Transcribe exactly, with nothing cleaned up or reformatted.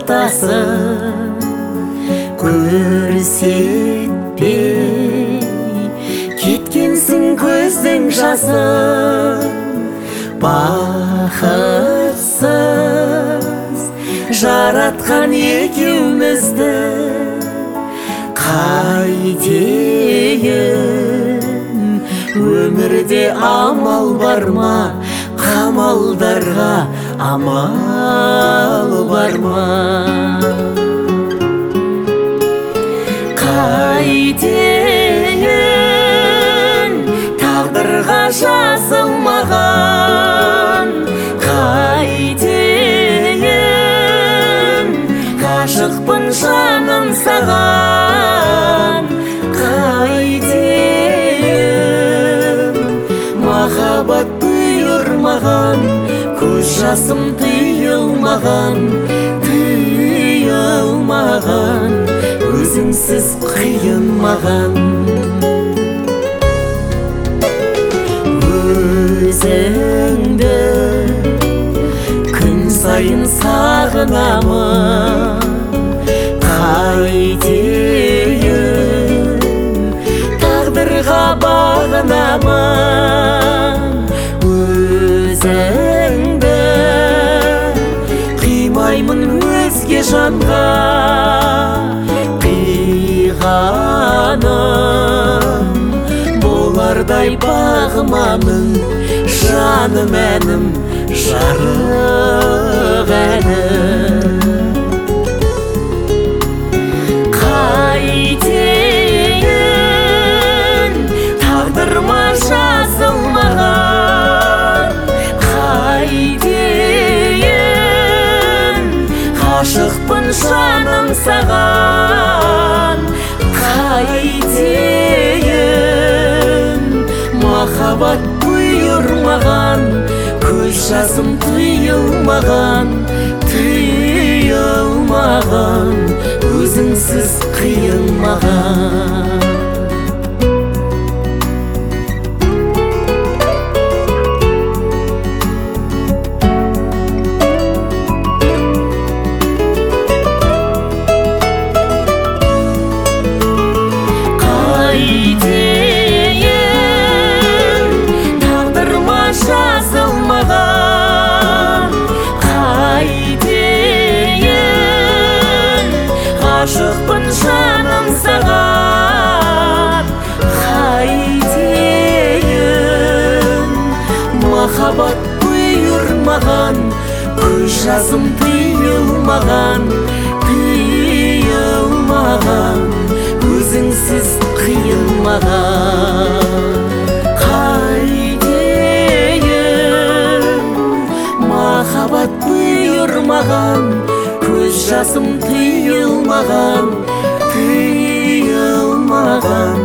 алтасын көрсетпей кеткенсің көздің жасын. Бақытсыз жаратқан екеумізді қайтейін, өмірде амал бар ма, қамалдарға амал бар ма? Қайтейін, тағдырға жазылмаған, қайтейін, ғашықпын жаным саған. Қайтейін, махаббат бұйырмаған, көз жасым тыйылмаған, тыйылмаған, өзіңсіз қиын маған. Өзіңді күн сайын сағынамын, қайтейін, тағдырға бағынамын. Өзіңді қимаймын өзге жанға, қиғаным болардай бағымамын, жаным әнім, жарық әнім. Қайтейін, тағдырыма жазылмаған, қайтейін, ғашықпын жаным саған. Қайтейін, махаббат бұйырмаған, көз жасым тыйылмаған, тыйылмаған, өзіңсіз қиын маған. Ғашықпын жаным саған. Қайтейін, махаббат бұйырмаған, көз жасым тыйылмаған, тыйылмаған, өзіңсіз қиын маған. Қайтейін, махаббат бұйырмаған, көз жасым тыйылмаған, тыйылмаған,